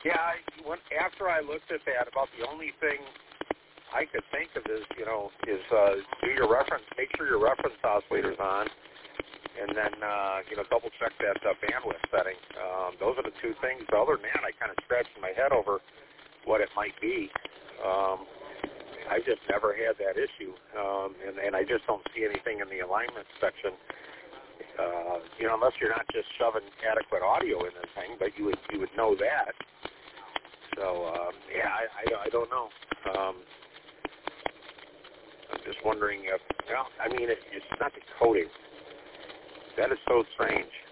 Yeah, after I looked at that, about the only thing I could think of is do your reference, make sure your reference oscillator's on, and then, double check that bandwidth setting. Those are the two things. But other than that, I kind of scratched my head over what it might be. I just never had that issue, and I just don't see anything in the alignment section. Unless you're not just shoving adequate audio in this thing, but you would know that. So I don't know. I'm just wondering if it's not the coding. That is so strange.